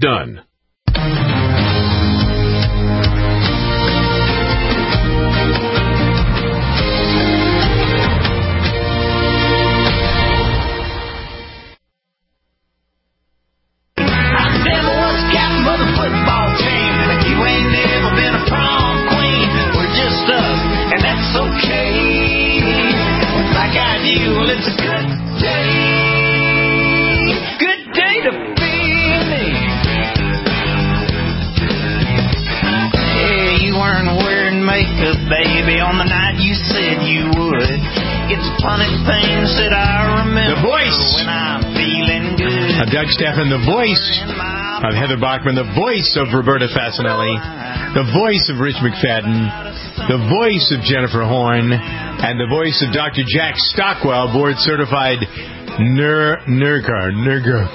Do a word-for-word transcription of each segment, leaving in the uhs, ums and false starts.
done. Baby, on the night you said you would. It's funny things that I remember. The voice. When I'm feeling good. Uh, Doug Stephan, the voice of Heather Bachman, the voice of Roberta Fasanelli, the voice of Rich McFadden, the voice of Jennifer Horn, and the voice of Doctor Jack Stockwell, board certified Ner Nurka Nurka.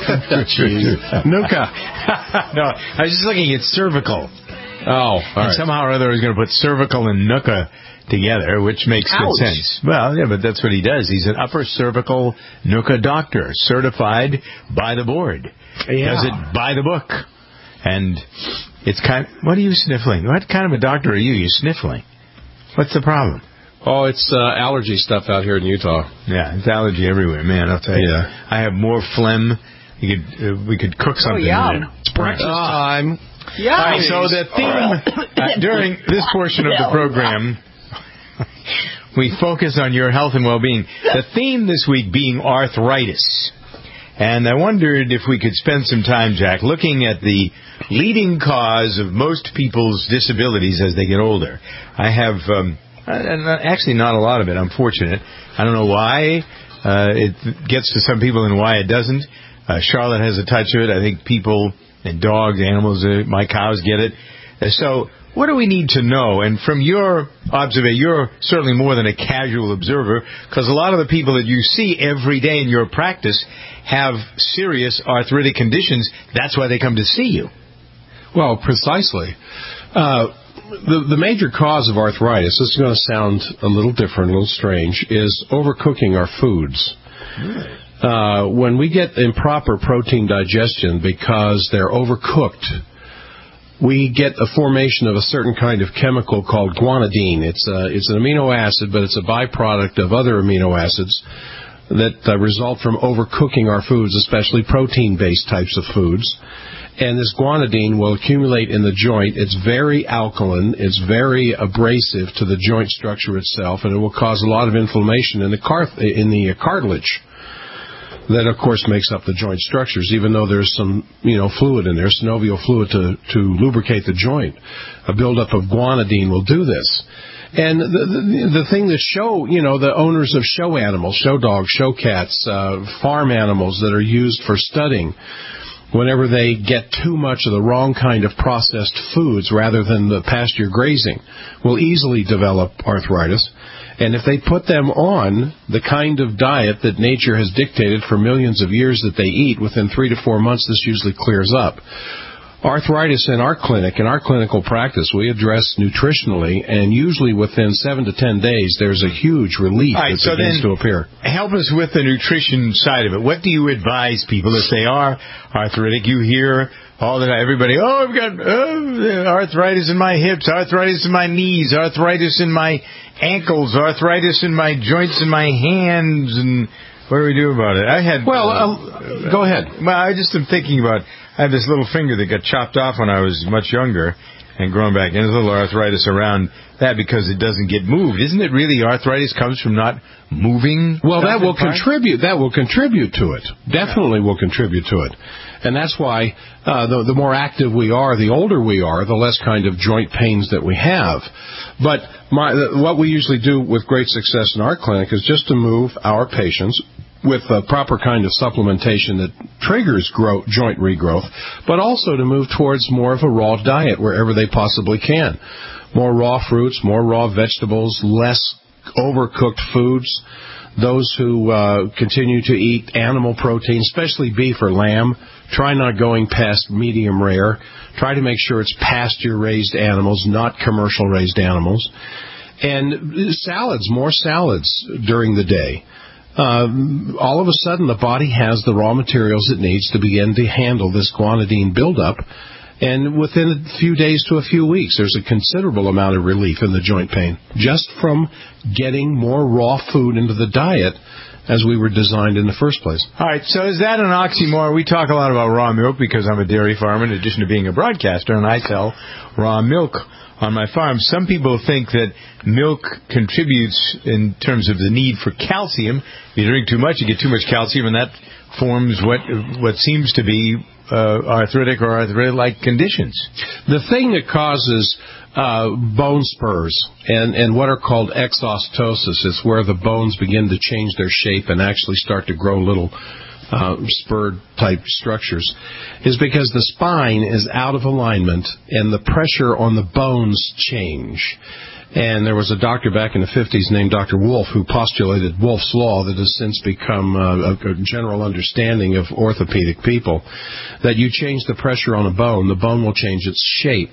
Nuka. No, I was just looking at cervical. Oh, all and right. somehow or other I was going to put cervical and nuka together, which makes Ouch. good sense. Well, yeah, but that's what he does. He's an upper cervical nuka doctor, certified by the board. Yeah. Does it by the book. And it's kind of, what are you sniffling? What kind of a doctor are you? You're sniffling. What's the problem? Oh, it's uh, allergy stuff out here in Utah. Yeah, it's allergy everywhere, man. I'll tell you. Yeah. I have more phlegm. You could, uh, we could cook something. Oh, yum. in it. It's breakfast time. Yeah. All right, so the theme uh, during this portion of the program, we focus on your health and well-being. The theme this week being arthritis. And I wondered if we could spend some time, Jack, looking at the leading cause of most people's disabilities as they get older. I have, um, actually not a lot of it, I'm fortunate. I don't know why uh, it gets to some people and why it doesn't. Uh, Charlotte has a touch of it. I think people... and dogs, animals, uh, my cows get it. Uh, so what do we need to know? And from your observation, you're certainly more than a casual observer, because a lot of the people that you see every day in your practice have serious arthritic conditions. That's why they come to see you. Well, precisely. Uh, the, the major cause of arthritis, this is going to sound a little different, a little strange, is overcooking our foods. Really? Uh, when we get improper protein digestion because they're overcooked, we get a formation of a certain kind of chemical called guanidine. It's a, it's an amino acid, but it's a byproduct of other amino acids that uh, result from overcooking our foods, especially protein-based types of foods. And this guanidine will accumulate in the joint. It's very alkaline. It's very abrasive to the joint structure itself, and it will cause a lot of inflammation in the, car- in the cartilage. That, of course, makes up the joint structures, even though there's some, you know, fluid in there, synovial fluid to, to lubricate the joint. A buildup of guanidine will do this. And the, the, the thing that show, you know, the owners of show animals, show dogs, show cats, uh, farm animals that are used for studding, whenever they get too much of the wrong kind of processed foods rather than the pasture grazing, will easily develop arthritis. And if they put them on the kind of diet that nature has dictated for millions of years that they eat, within three to four months, this usually clears up. Arthritis in our clinic, in our clinical practice, we address nutritionally, and usually within seven to ten days, there's a huge relief right, that so begins to appear. Help us with the nutrition side of it. What do you advise people if they are arthritic? You hear all the time, everybody, oh, I've got oh, arthritis in my hips, arthritis in my knees, arthritis in my ankles, arthritis in my joints in my hands, and what do we do about it? I had... Well, uh, go ahead. Well, I just am thinking about, I have this little finger that got chopped off when I was much younger and grown back, and there's a little arthritis around that because it doesn't get moved. Isn't it really arthritis comes from not moving? Well, that will contribute. That will contribute to it. Definitely will contribute to it. And that's why uh, the, the more active we are, the older we are, the less kind of joint pains that we have. But my, what we usually do with great success in our clinic is just to move our patients with a proper kind of supplementation that triggers grow, joint regrowth, but also to move towards more of a raw diet wherever they possibly can. More raw fruits, more raw vegetables, less overcooked foods. Those who uh, continue to eat animal protein, especially beef or lamb, try not going past medium rare. Try to make sure it's pasture-raised animals, not commercial-raised animals. And salads, more salads during the day. um, all of a sudden the body has the raw materials it needs to begin to handle this guanidine buildup. And within a few days to a few weeks, there's a considerable amount of relief in the joint pain just from getting more raw food into the diet as we were designed in the first place. All right, so is that an oxymoron? We talk a lot about raw milk because I'm a dairy farmer in addition to being a broadcaster, and I sell raw milk on my farm. Some people think that milk contributes in terms of the need for calcium. If you drink too much, you get too much calcium, and that forms what what seems to be uh, arthritic or arthritic-like conditions. The thing that causes uh, bone spurs and, and what are called exostosis is where the bones begin to change their shape and actually start to grow little uh, spur-type structures, is because the spine is out of alignment and the pressure on the bones change. And there was a doctor back in the fifties named Doctor Wolff who postulated Wolff's Law that has since become uh, a general understanding of orthopedic people, that you change the pressure on a bone, the bone will change its shape.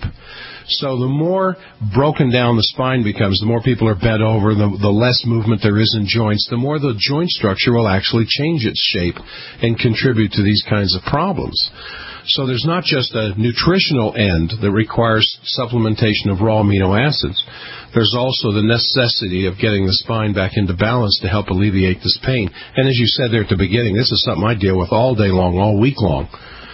So the more broken down the spine becomes, the more people are bent over, the, the less movement there is in joints, the more the joint structure will actually change its shape and contribute to these kinds of problems. So there's not just a nutritional end that requires supplementation of raw amino acids. There's also the necessity of getting the spine back into balance to help alleviate this pain. And as you said there at the beginning, this is something I deal with all day long, all week long.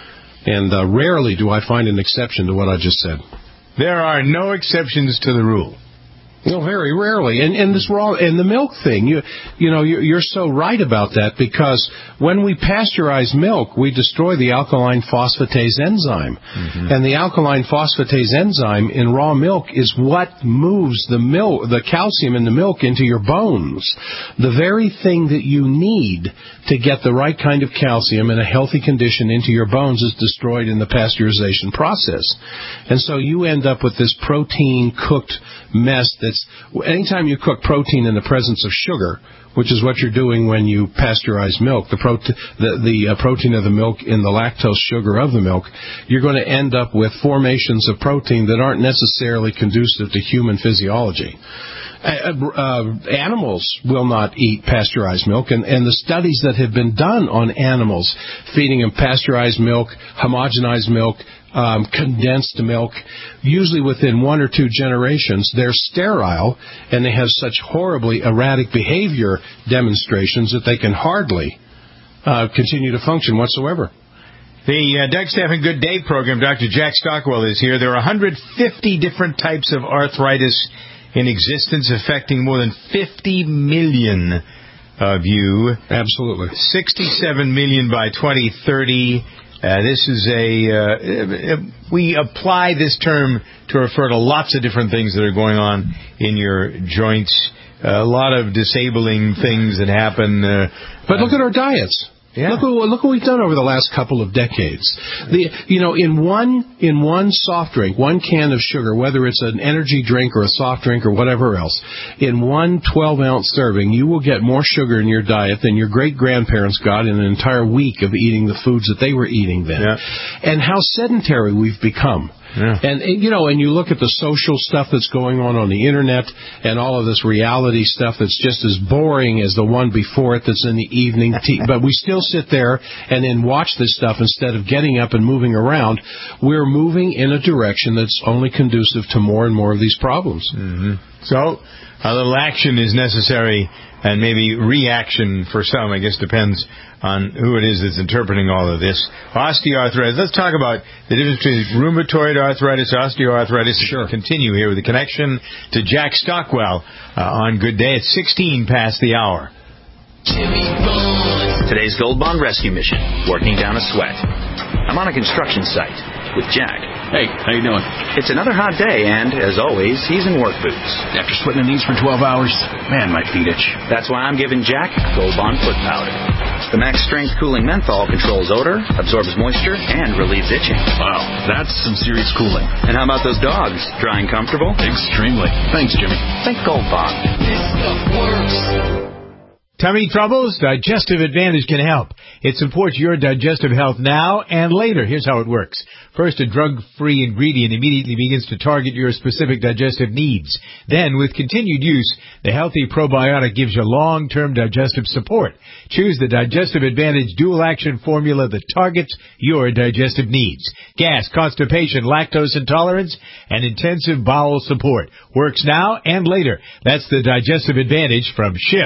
And uh, rarely do I find an exception to what I just said. There are no exceptions to the rule. No, very rarely. And and this raw and the milk thing, you you know, you're, you're so right about that, because when we pasteurize milk, we destroy the alkaline phosphatase enzyme. Mm-hmm. And the alkaline phosphatase enzyme in raw milk is what moves the milk, the calcium in the milk into your bones. The very thing that you need to get the right kind of calcium in a healthy condition into your bones is destroyed in the pasteurization process. And so you end up with this protein cooked mess that's, anytime you cook protein in the presence of sugar, which is what you're doing when you pasteurize milk, the, prote- the, the uh, protein of the milk in the lactose sugar of the milk, you're going to end up with formations of protein that aren't necessarily conducive to human physiology. Uh, uh, animals will not eat pasteurized milk, and, and the studies that have been done on animals, feeding them pasteurized milk, homogenized milk, um, condensed milk, usually within one or two generations, they're sterile, and they have such horribly erratic behavior demonstrations that they can hardly uh, continue to function whatsoever. The uh, Doug Stephan Good Day program, Doctor Jack Stockwell is here. There are one hundred fifty different types of arthritis in existence, affecting more than fifty million of you. Absolutely. sixty-seven million by twenty thirty. Uh, this is a, uh, we apply this term to refer to lots of different things that are going on in your joints. Uh, a lot of disabling things that happen. Uh, but look at our diets. Yeah. Look what, look what we've done over the last couple of decades. The, you know, in one in one soft drink, one can of sugar, whether it's an energy drink or a soft drink or whatever else, in one twelve-ounce serving, you will get more sugar in your diet than your great-grandparents got in an entire week of eating the foods that they were eating then. Yeah. And how sedentary we've become. Yeah. And, you know, and you look at the social stuff that's going on on the Internet and all of this reality stuff that's just as boring as the one before it that's in the evening. But we still sit there and then watch this stuff instead of getting up and moving around. We're moving in a direction that's only conducive to more and more of these problems. Mm-hmm. So a little action is necessary, and maybe reaction for some, I guess, depends on who it is that's interpreting all of this. Osteoarthritis. Let's talk about the difference between rheumatoid arthritis, osteoarthritis. Sure. Continue here with the connection to Jack Stockwell uh, on Good Day. It's sixteen past the hour. Jimmy Bond. Today's Gold Bond rescue mission, working down a sweat. I'm on a construction site with Jack. Hey, how you doing? It's another hot day, and, as always, he's in work boots. After sweating in these for twelve hours, man, my feet itch. That's why I'm giving Jack Gold Bond foot powder. The max strength cooling menthol controls odor, absorbs moisture, and relieves itching. Wow, that's some serious cooling. And how about those dogs? Dry and comfortable? Extremely. Thanks, Jimmy. Think Gold Bond. This stuff works. Tummy troubles? Digestive Advantage can help. It supports your digestive health now and later. Here's how it works. First, a drug-free ingredient immediately begins to target your specific digestive needs. Then, with continued use, the healthy probiotic gives you long-term digestive support. Choose the Digestive Advantage dual-action formula that targets your digestive needs. Gas, constipation, lactose intolerance, and intensive bowel support. Works now and later. That's the Digestive Advantage from Schiff.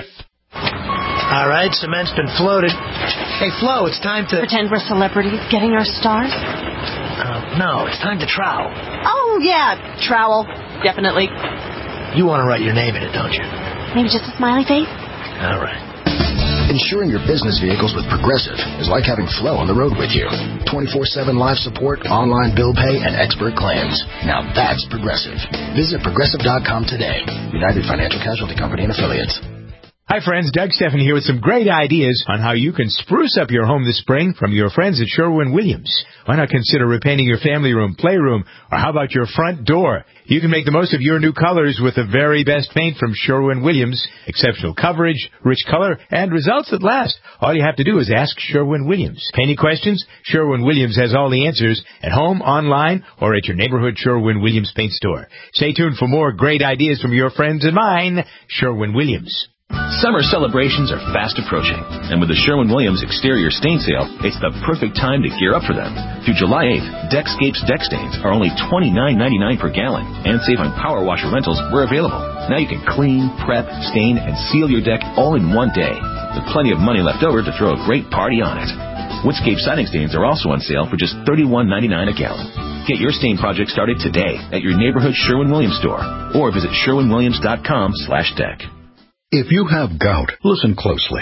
All right, cement's been floated. Hey, Flo, it's time to... Pretend we're celebrities getting our stars? Uh, no, it's time to trowel. Oh, yeah, trowel. Definitely. You want to write your name in it, don't you? Maybe just a smiley face? All right. Insuring your business vehicles with Progressive is like having Flo on the road with you. twenty-four seven live support, online bill pay, and expert claims. Now that's Progressive. Visit Progressive dot com today. United Financial Casualty Company and Affiliates. Hi friends, Doug Stephan here with some great ideas on how you can spruce up your home this spring from your friends at Sherwin-Williams. Why not consider repainting your family room, playroom, or how about your front door? You can make the most of your new colors with the very best paint from Sherwin-Williams. Exceptional coverage, rich color, and results that last. All you have to do is ask Sherwin-Williams. Any questions? Sherwin-Williams has all the answers at home, online, or at your neighborhood Sherwin-Williams paint store. Stay tuned for more great ideas from your friends and mine, Sherwin-Williams. Summer celebrations are fast approaching, and with the Sherwin-Williams exterior stain sale, it's the perfect time to gear up for them. Through July eighth, Deckscapes deck stains are only twenty-nine ninety-nine per gallon, and save on power washer rentals where available. Now you can clean, prep, stain, and seal your deck all in one day, with plenty of money left over to throw a great party on it. Woodscape siding stains are also on sale for just thirty-one ninety-nine a gallon. Get your stain project started today at your neighborhood Sherwin-Williams store, or visit sherwin williams dot com slash deck. If you have gout, listen closely.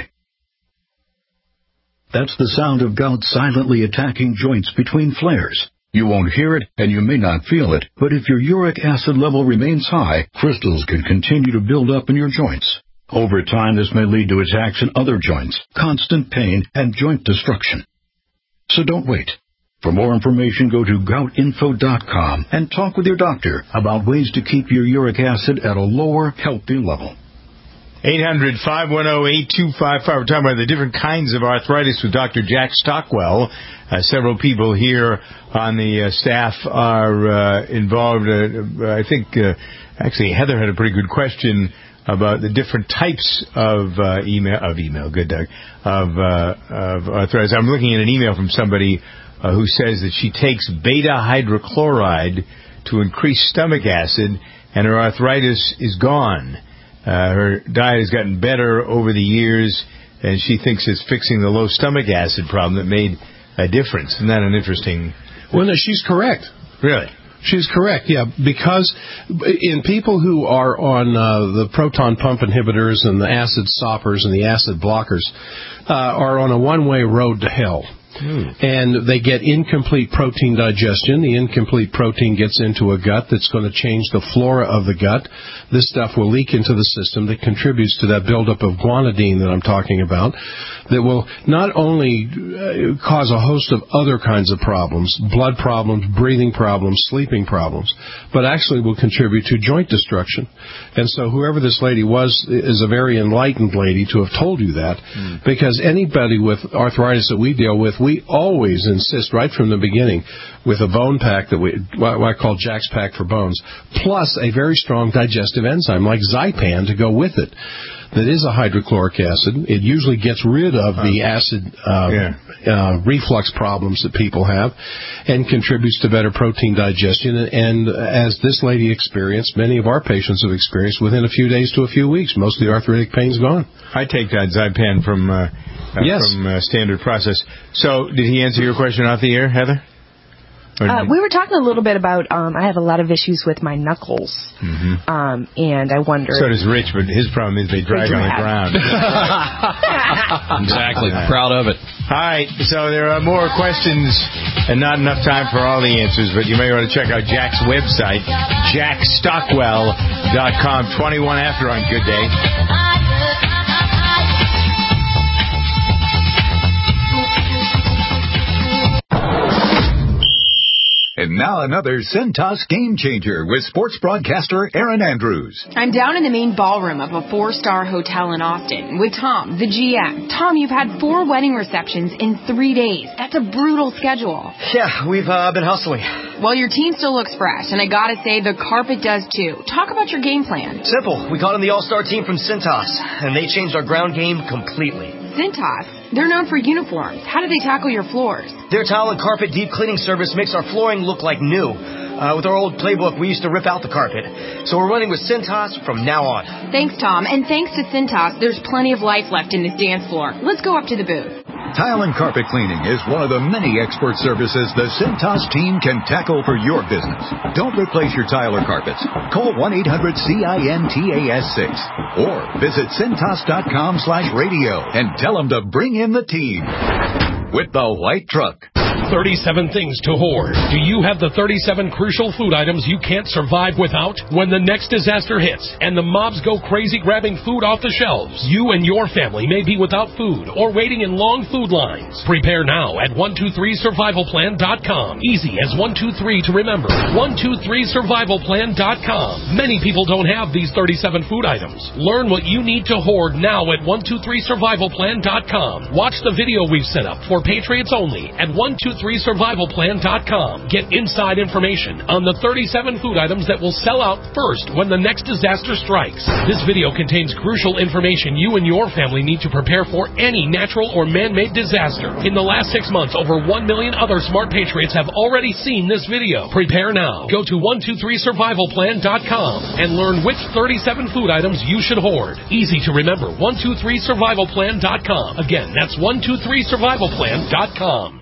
That's the sound of gout silently attacking joints between flares. You won't hear it, and you may not feel it, but if your uric acid level remains high, crystals can continue to build up in your joints. Over time, this may lead to attacks in other joints, constant pain, and joint destruction. So don't wait. For more information, go to gout info dot com and talk with your doctor about ways to keep your uric acid at a lower, healthy level. eight hundred, five one zero, eight two five five. We're talking about the different kinds of arthritis with Doctor Jack Stockwell. Uh, several people here on the uh, staff are uh, involved. Uh, I think, uh, actually, Heather had a pretty good question about the different types of uh, email, of email, good Doug, of, uh, of arthritis. I'm looking at an email from somebody uh, who says that she takes beta hydrochloride to increase stomach acid, and her arthritis is gone. Uh, her diet has gotten better over the years, and she thinks it's fixing the low stomach acid problem that made a difference. Isn't that an interesting... Well, no, she's correct. Really? She's correct, yeah, because in people who are on uh, the proton pump inhibitors and the acid stoppers and the acid blockers uh, are on a one-way road to hell. Hmm. And they get incomplete protein digestion. The incomplete protein gets into a gut that's going to change the flora of the gut. This stuff will leak into the system that contributes to that buildup of guanidine that I'm talking about, that will not only uh, cause a host of other kinds of problems, blood problems, breathing problems, sleeping problems, but actually will contribute to joint destruction. And so whoever this lady was is a very enlightened lady to have told you that, hmm. because anybody with arthritis that we deal with, we always insist right from the beginning with a bone pack that we, what I call Jack's Pack for Bones, plus a very strong digestive enzyme like Zypan to go with it. That is a hydrochloric acid. It usually gets rid of the acid uh, yeah. uh, reflux problems that people have and contributes to better protein digestion. And as this lady experienced, many of our patients have experienced within a few days to a few weeks, most of the arthritic pain's gone. I take that Zypan from, uh, uh, yes. from uh, Standard Process. So did he answer your question off the air, Heather? Uh, we were talking a little bit about, um, I have a lot of issues with my knuckles, mm-hmm. um, and I wonder... So does Rich, but his problem is they drag on the ground. Exactly. Proud of it. All right, so there are more questions and not enough time for all the answers, but you may want to check out Jack's website, jack stockwell dot com, twenty-one after on Good Day. And Now another Cintas Game Changer with sports broadcaster Erin Andrews. I'm down in the main ballroom of a four-star hotel in Austin with Tom, the G M. Tom, you've had four wedding receptions in three days. That's a brutal schedule. Yeah, we've uh, been hustling. Well, your team still looks fresh, and I gotta say, the carpet does too. Talk about your game plan. Simple. We called in the all-star team from Cintas, and they changed our ground game completely. Cintas? They're known for uniforms. How do they tackle your floors? Their tile and carpet deep cleaning service makes our flooring look like new. Uh, with our old playbook, we used to rip out the carpet. So we're running with Cintas from now on. Thanks, Tom. And thanks to Cintas, there's plenty of life left in this dance floor. Let's go up to the booth. Tile and carpet cleaning is one of the many expert services the Cintas team can tackle for your business. Don't replace your tile or carpets. Call one eight hundred C I N T A S six or visit Cintas.com slash radio and tell them to bring in the team with the white truck. thirty-seven things to hoard. Do you have the thirty-seven crucial food items you can't survive without? When the next disaster hits and the mobs go crazy grabbing food off the shelves, you and your family may be without food or waiting in long food lines. Prepare now at one two three survival plan dot com. Easy as one two three to remember. one two three survival plan dot com. Many people don't have these thirty-seven food items. Learn what you need to hoard now at one two three survival plan dot com. Watch the video we've set up for Patriots only at one two three survival plan dot com. Get inside information on the thirty-seven food items that will sell out first when the next disaster strikes. This video contains crucial information you and your family need to prepare for any natural or man-made disaster. In the last six months, over one million other smart patriots have already seen this video. Prepare now. Go to one two three survival plan dot com and learn which thirty-seven food items you should hoard. Easy to remember. one two three survival plan dot com. Again, that's one two three survival plan dot com.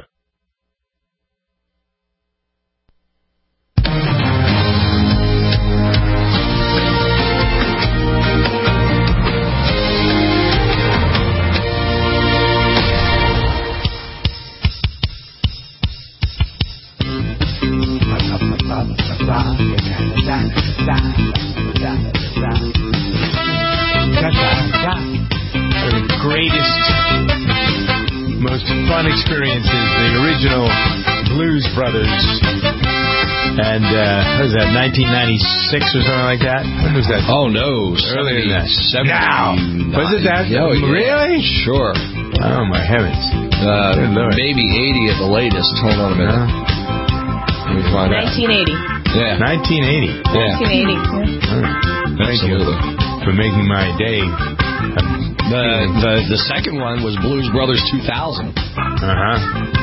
The greatest, most fun experiences, the original Blues Brothers. And, uh, what was that, nineteen ninety-six or something like that? When was that? Oh, no. Earlier than that. Now. Was it that? Oh, yeah. Really? Sure. Oh, my heavens. Uh, maybe eighty at the latest. Hold on a minute. Uh, Let me find out. nineteen eighty. Yeah. nineteen eighty. Yeah. nineteen eighty. Yeah. Right. Thank Absolutely. you for making my day. The, the the second one was Blues Brothers two thousand. Uh-huh.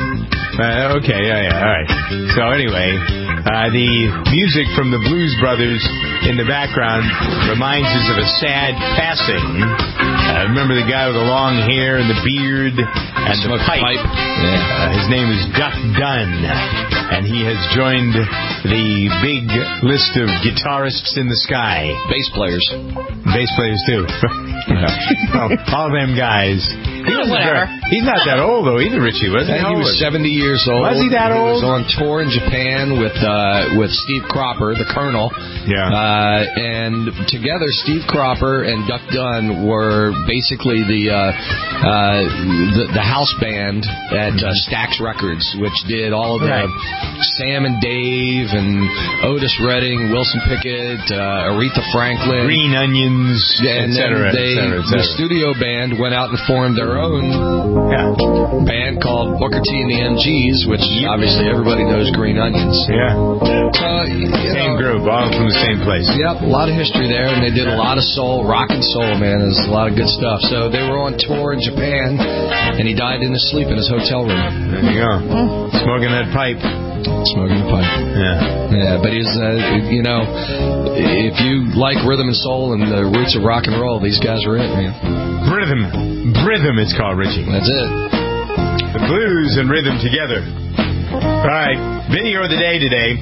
Uh, okay, yeah, yeah, all right. So anyway, uh, the music from the Blues Brothers in the background reminds us of a sad passing. Uh, remember the guy with the long hair and the beard and the pipe? pipe. Yeah. Uh, his name is Duck Dunn, and he has joined the big list of guitarists in the sky. Bass players. Bass players, too. well, all of them guys. He Whatever. Very, he's not that old, though, either, Richie, was he? He was seventy years old. Was he that old? He was on tour in Japan with uh, with Steve Cropper, the Colonel. Yeah. Uh, and together, Steve Cropper and Duck Dunn were basically the uh, uh, the, the house band at uh, Stax Records, which did all of the right. Sam and Dave and Otis Redding, Wilson Pickett, uh, Aretha Franklin, Green Onions, and et cetera, then they, et cetera, et cetera. the studio band went out and formed their own yeah. band called Booker T and the M Gs, which obviously everybody knows Green Onions. Yeah. Uh, same know, group, all from the same place. Yep, a lot of history there, and they did a lot of soul, rock and soul, man. There's a lot of good stuff. So they were on tour in Japan, and he died in his sleep in his hotel room. There you go. Smoking that pipe. Smoking the pipe. Yeah. Yeah, but he's, uh, you know, if you like rhythm and soul and the roots of rock and roll, these guys are it, man. Rhythm. Rhythm, it's called, Richie. That's it. The blues and rhythm together. All right. Video of the day today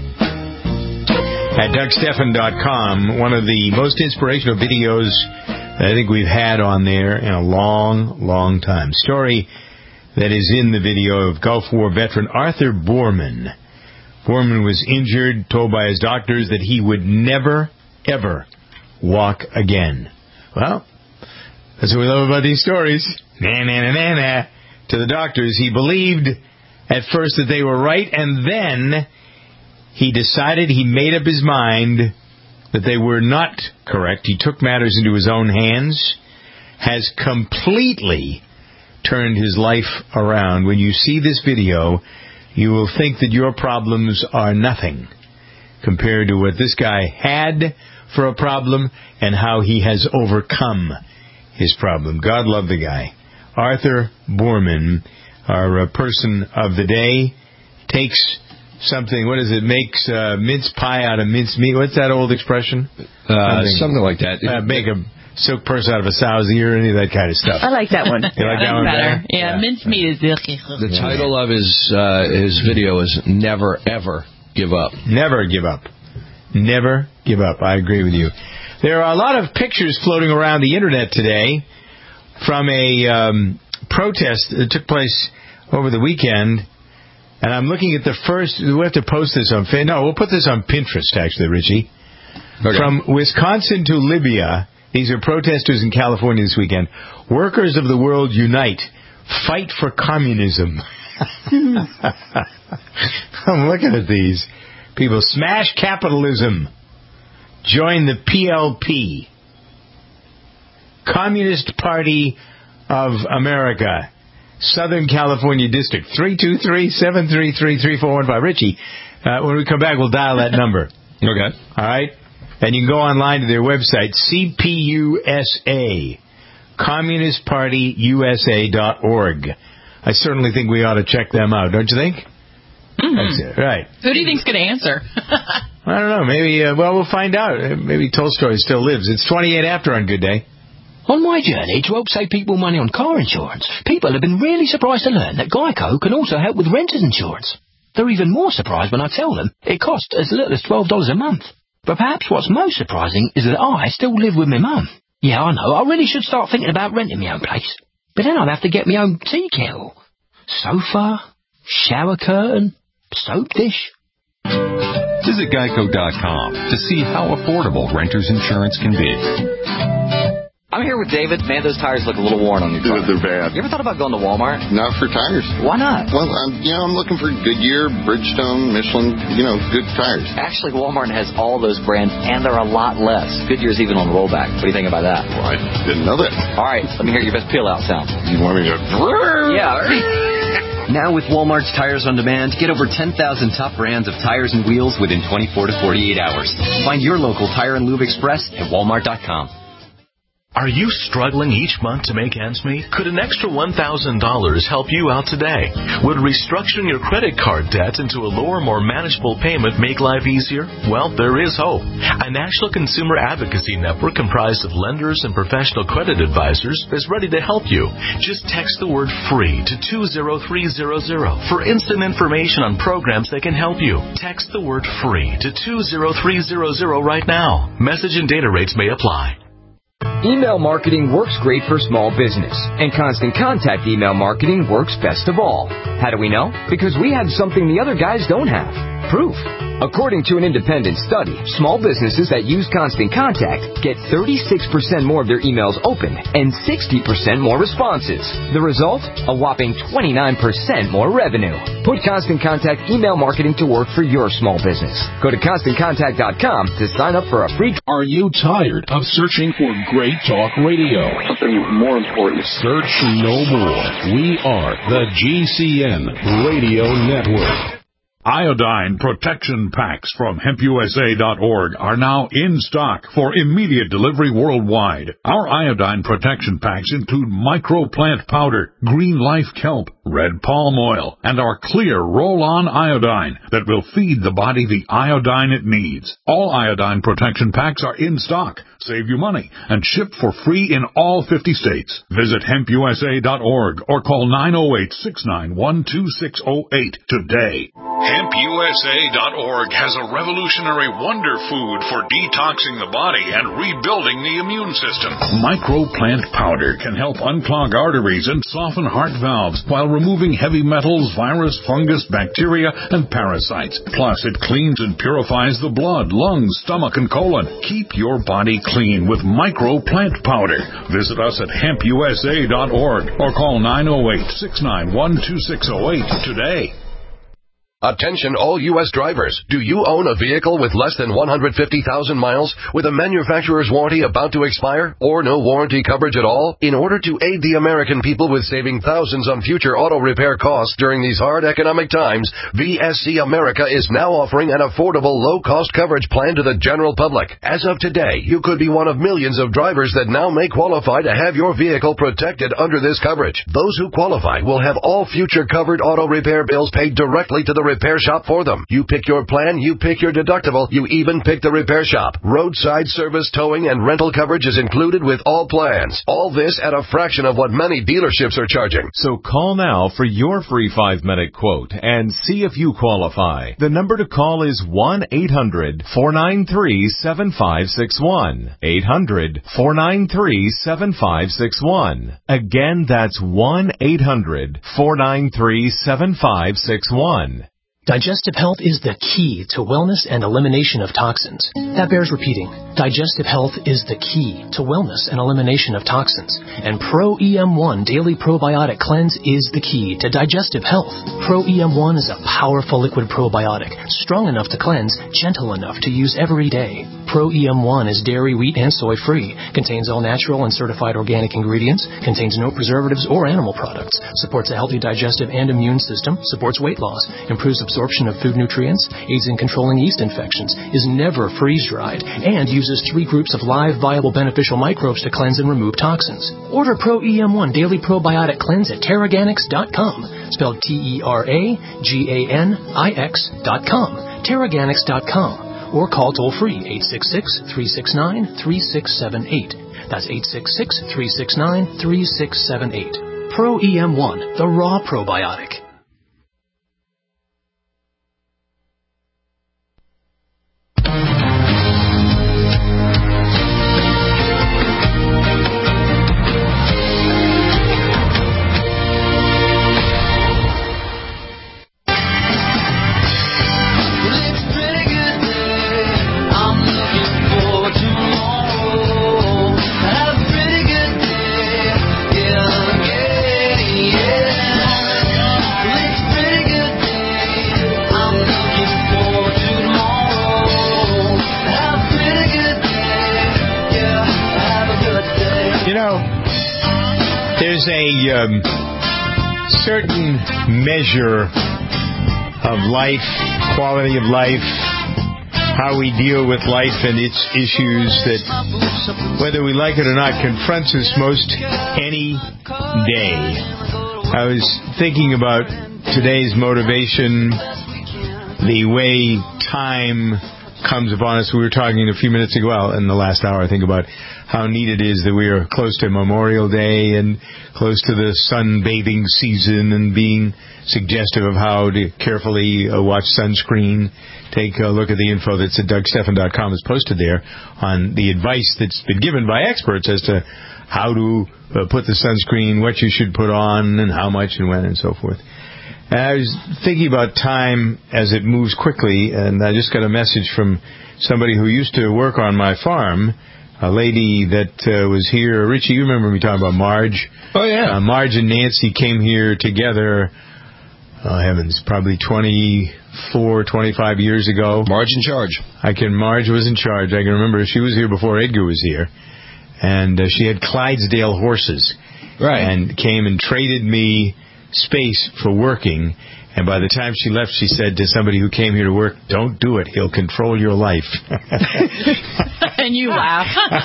at Doug Stephan dot com. One of the most inspirational videos I think we've had on there in a long, long time. Story that is in the video of Gulf War veteran Arthur Borman. Borman was injured, told by his doctors that he would never, ever walk again. Well, that's what we love about these stories. Nah, nah, nah, nah, nah. To the doctors, he believed at first that they were right, and then he decided, he made up his mind that they were not correct. He took matters into his own hands, has completely turned his life around. When you see this video, you will think that your problems are nothing compared to what this guy had for a problem and how he has overcome his problem. God love the guy. Arthur Boorman, our uh, person of the day, takes something, what is it, makes uh, mince pie out of mince meat. What's that old expression? Uh, something, something like that. Uh, make a silk purse out of a sow's ear, any of that kind of stuff. I like that one. You like that one better? Yeah, yeah. Mince meat is... The title of his, uh, his video is Never, Ever Give Up. Never give up. Never give up. I agree with you. There are a lot of pictures floating around the Internet today from a um, protest that took place over the weekend. And I'm looking at the first... We have to post this on... No, we'll put this on Pinterest, actually, Richie. Okay. From Wisconsin to Libya, these are protesters in California this weekend. Workers of the world unite. Fight for communism. I'm looking at these. People, smash capitalism. Join the P L P. Communist Party of America. Southern California District. three two three, seven three three, three four one five. Richie, uh, when we come back, we'll dial that number. Okay. All right? And you can go online to their website, C P U S A. Communist Party U S A dot org. I certainly think we ought to check them out, don't you think? Mm-hmm. That's it, right. Who do you think's going to answer? I don't know. Maybe, uh, well, we'll find out. Maybe Tolstoy still lives. It's twenty-eight after on Good Day. On my journey to help save people money on car insurance, people have been really surprised to learn that Geico can also help with renter's insurance. They're even more surprised when I tell them it costs as little as twelve dollars a month. But perhaps what's most surprising is that I still live with my mum. Yeah, I know, I really should start thinking about renting my own place. But then I'd have to get my own tea kettle, sofa, shower curtain, soap dish. Visit Geico dot com to see how affordable renter's insurance can be. I'm here with David. Man, those tires look a little worn on your car. They're bad. You ever thought about going to Walmart? Not for tires. Why not? Well, I'm, you know, I'm looking for Goodyear, Bridgestone, Michelin, you know, good tires. Actually, Walmart has all those brands, and they're a lot less. Goodyear's even on rollback. What do you think about that? Well, I didn't know that. All right, let me hear your best peel-out sound. You want me to... Yeah. Now with Walmart's Tires on Demand, get over ten thousand top brands of tires and wheels within twenty-four to forty-eight hours. Find your local Tire and Lube Express at walmart dot com. Are you struggling each month to make ends meet? Could an extra one thousand dollars help you out today? Would restructuring your credit card debt into a lower, more manageable payment make life easier? Well, there is hope. A national consumer advocacy network comprised of lenders and professional credit advisors is ready to help you. Just text the word FREE to two zero three zero zero for instant information on programs that can help you. Text the word FREE to two zero three zero zero right now. Message and data rates may apply. Email marketing works great for small business, and Constant Contact email marketing works best of all. How do we know? Because we have something the other guys don't have. Proof. According to an independent study, small businesses that use Constant Contact get thirty-six percent more of their emails opened and sixty percent more responses. The result? A whopping twenty-nine percent more revenue. Put Constant Contact email marketing to work for your small business. Go to constant contact dot com to sign up for a free... Are you tired of searching for great talk radio? Something more important. Search no more. We are the G C N Radio Network. Iodine protection packs from hemp U S A dot org are now in stock for immediate delivery worldwide. Our iodine protection packs include microplant powder, green life kelp, red palm oil, and our clear roll-on iodine that will feed the body the iodine it needs. All iodine protection packs are in stock, save you money, and shipped for free in all fifty states. Visit hemp U S A dot org or call nine oh eight, six nine one, two six oh eight today. hemp U S A dot org has a revolutionary wonder food for detoxing the body and rebuilding the immune system. Microplant powder can help unclog arteries and soften heart valves while removing heavy metals, virus, fungus, bacteria, and parasites. Plus, it cleans and purifies the blood, lungs, stomach, and colon. Keep your body clean with Microplant powder. Visit us at hemp U S A dot org or call nine oh eight, six nine one, two six oh eight today. Attention all U S drivers. Do you own a vehicle with less than one hundred fifty thousand miles with a manufacturer's warranty about to expire or no warranty coverage at all? In order to aid the American people with saving thousands on future auto repair costs during these hard economic times, V S C America is now offering an affordable low-cost coverage plan to the general public. As of today, you could be one of millions of drivers that now may qualify to have your vehicle protected under this coverage. Those who qualify will have all future covered auto repair bills paid directly to the repair shop for them. You pick your plan, you pick your deductible, you even pick the repair shop. Roadside service, towing, and rental coverage is included with all plans. All this at a fraction of what many dealerships are charging. So call now for your free five-minute quote and see if you qualify. The number to call is one eight hundred four nine three seven five six one. eight hundred four nine three seven five six one. Again, that's one eight hundred four nine three seven five six one. Digestive health is the key to wellness and elimination of toxins. That bears repeating. Digestive health is the key to wellness and elimination of toxins. And Pro E M one Daily Probiotic Cleanse is the key to digestive health. Pro E M one is a powerful liquid probiotic, strong enough to cleanse, gentle enough to use every day. Pro E M one is dairy, wheat, and soy free, contains all natural and certified organic ingredients, contains no preservatives or animal products, supports a healthy digestive and immune system, supports weight loss, improves absorption of food nutrients, aids in controlling yeast infections, is never freeze-dried, and uses three groups of live, viable, beneficial microbes to cleanse and remove toxins. Order Pro E M one Daily Probiotic Cleanse at Terraganix dot com, spelled T E R A G A N I X dot com, Terraganix dot com. Or call toll-free eight six six, three six nine, three six seven eight. That's eight six six, three six nine, three six seven eight. Pro E M one, the raw probiotic. A um, certain measure of life, quality of life, how we deal with life and its issues that, whether we like it or not, confronts us most any day. I was thinking about today's motivation, the way time comes upon us. We were talking a few minutes ago, well, in the last hour, I think, about how neat it is that we are close to Memorial Day and close to the sunbathing season, and being suggestive of how to carefully uh, watch sunscreen. Take a look at the info that's at Doug Stephan dot com is posted there on the advice that's been given by experts as to how to uh, put the sunscreen, what you should put on, and how much and when, and so forth. And I was thinking about time as it moves quickly, and I just got a message from somebody who used to work on my farm, a lady that uh, was here. Richie, you remember me talking about Marge? Oh, yeah. Uh, Marge and Nancy came here together, oh, heavens, probably twenty-four, twenty-five years ago. Marge in charge. I can. Marge was in charge. I can remember she was here before Edgar was here. And uh, she had Clydesdale horses. Right. And came and traded me space for working. And by the time she left, she said to somebody who came here to work, "Don't do it. He'll control your life." And you laugh.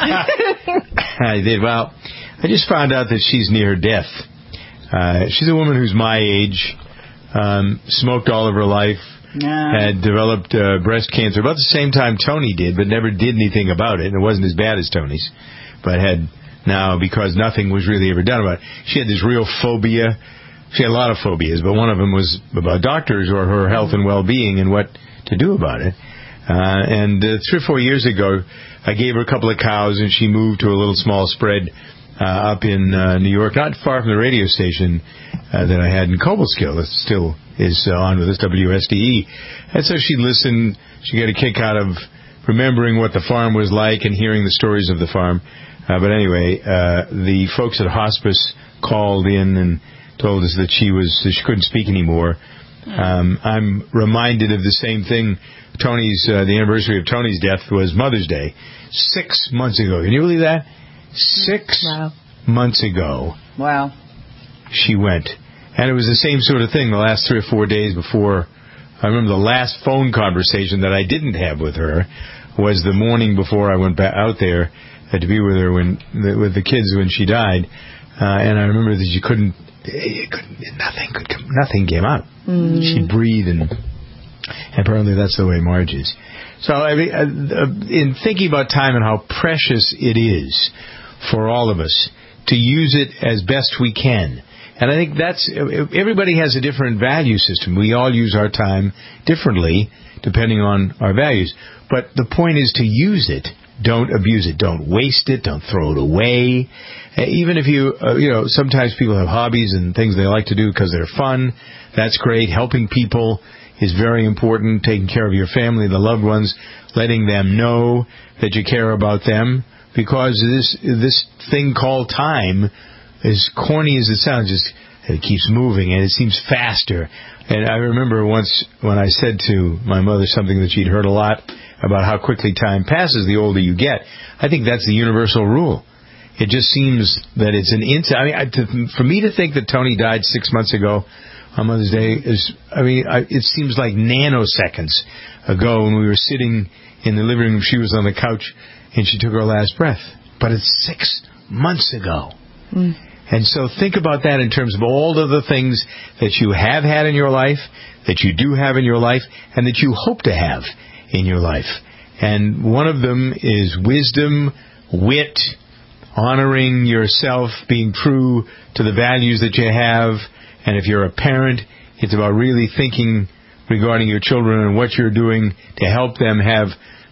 I did. Well, I just found out that she's near death. Uh, she's a woman who's my age, um, smoked all of her life, yeah. had developed uh, breast cancer about the same time Tony did, but never did anything about it. And it wasn't as bad as Tony's, but had now, because nothing was really ever done about it. She had this real phobia. She had a lot of phobias, but one of them was about doctors or her health and well-being and what to do about it. Uh, and uh, three or four years ago, I gave her a couple of cows, and she moved to a little small spread uh, up in uh, New York, not far from the radio station uh, that I had in Cobleskill. It still is uh, on with us, W S D E. And so she listened. She got a kick out of remembering what the farm was like and hearing the stories of the farm. Uh, but anyway, uh, the folks at hospice called in and told us that she was she couldn't speak anymore, Um, I'm reminded of the same thing. Tony's uh, the anniversary of Tony's death was Mother's Day, six months ago. Can you believe that? Six wow. months ago. Wow. She went, and it was the same sort of thing. The last three or four days before, I remember the last phone conversation that I didn't have with her was the morning before I went back out there uh, to be with her when the, with the kids when she died, uh, and I remember that she couldn't, it couldn't nothing could come, nothing came out. Mm. She'd breathe, and apparently that's the way Marge is. So I mean, uh, in thinking about time and how precious it is for all of us to use it as best we can. And I think that's, everybody has a different value system. We all use our time differently depending on our values. But the point is to use it. Don't abuse it. Don't waste it. Don't throw it away. Even if you, uh, you know, sometimes people have hobbies and things they like to do because they're fun. That's great. Helping people is very important. Taking care of your family, the loved ones, letting them know that you care about them. Because this this thing called time, as corny as it sounds, just it keeps moving and it seems faster. And I remember once when I said to my mother something that she'd heard a lot about how quickly time passes the older you get. I think that's the universal rule. It just seems that it's an instant. I mean, I, to, for me to think that Tony died six months ago on Mother's Day is, I mean, I, it seems like nanoseconds ago when we were sitting in the living room. She was on the couch and she took her last breath. But it's six months ago. Mm. And so think about that in terms of all of the things that you have had in your life, that you do have in your life, and that you hope to have in your life. And one of them is wisdom, wit, honoring yourself, being true to the values that you have. And if you're a parent, it's about really thinking regarding your children and what you're doing to help them have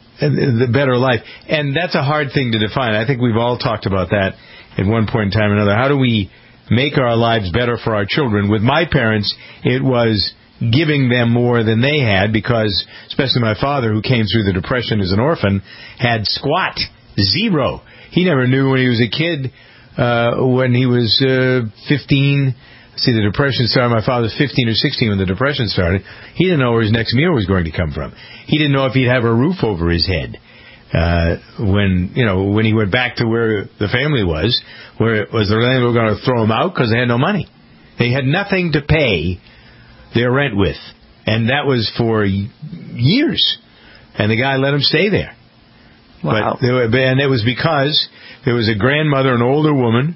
the better life. And that's a hard thing to define. I think we've all talked about that at one point in time or another. How do we make our lives better for our children? With my parents, it was giving them more than they had because, especially my father, who came through the Depression as an orphan, had squat, zero. He never knew when he was a kid, uh, when he was uh, fifteen. See, the Depression started, my father was fifteen or sixteen when the Depression started. He didn't know where his next meal was going to come from. He didn't know if he'd have a roof over his head. Uh, when, you know, when he went back to where the family was, where it was the landlord going to throw him out because they had no money. They had nothing to pay their rent with. And that was for years. And the guy let him stay there. Wow. But there were, and it was because there was a grandmother, an older woman,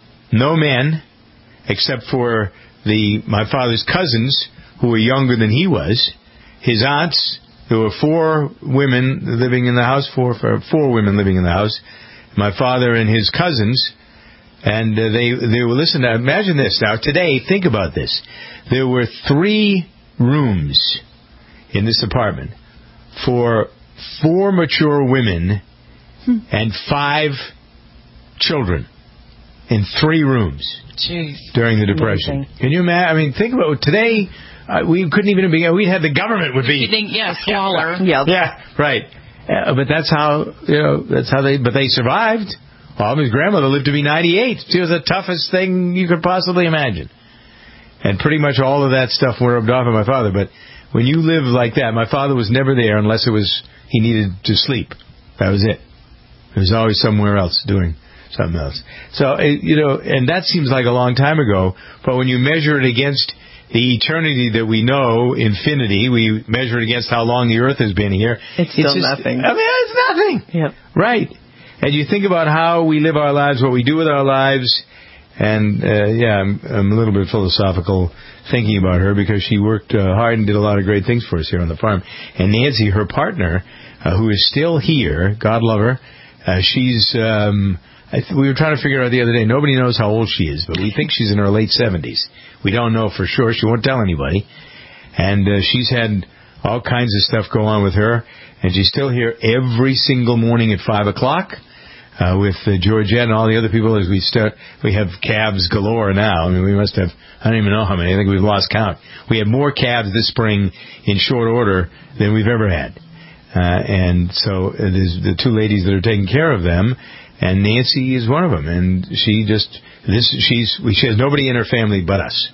no men, except for the my father's cousins, who were younger than he was, his aunts. There were four women living in the house, four four women living in the house, my father and his cousins, and uh, they they were listening. Now, imagine this. Now, today, think about this. There were three rooms in this apartment for four mature women hmm. and five children in three rooms. Jeez. During the Depression. Amazing. Can you imagine? I mean, think about it. Today, uh, we couldn't even be, we'd have the government would be. Think, yeah, smaller. yeah. yeah, right. Uh, but that's how, you know, that's how they, but they survived. Well, his grandmother lived to be ninety-eight. She was the toughest thing you could possibly imagine. And pretty much all of that stuff were rubbed off on my father. But when you live like that, my father was never there unless it was, he needed to sleep. That was it. He was always somewhere else doing something else. So, you know, and that seems like a long time ago, but when you measure it against the eternity that we know, infinity, we measure it against how long the earth has been here. It's still it's just, nothing. I mean, it's nothing. Yep. Right. And you think about how we live our lives, what we do with our lives, and, uh, yeah, I'm, I'm a little bit philosophical thinking about her because she worked uh, hard and did a lot of great things for us here on the farm. And Nancy, her partner, uh, who is still here, God love her, uh, she's... Um, I th- we were trying to figure out the other day. Nobody knows how old she is, but we think she's in her late seventies. We don't know for sure. She won't tell anybody. And uh, she's had all kinds of stuff go on with her, and she's still here every single morning at five o'clock uh, with uh, Georgette and all the other people. As we start, we have calves galore now. I mean, we must have, I don't even know how many. I think we've lost count. We have more calves this spring in short order than we've ever had. Uh, and so uh, there's the two ladies that are taking care of them. And Nancy is one of them, and she just this she's she has nobody in her family but us.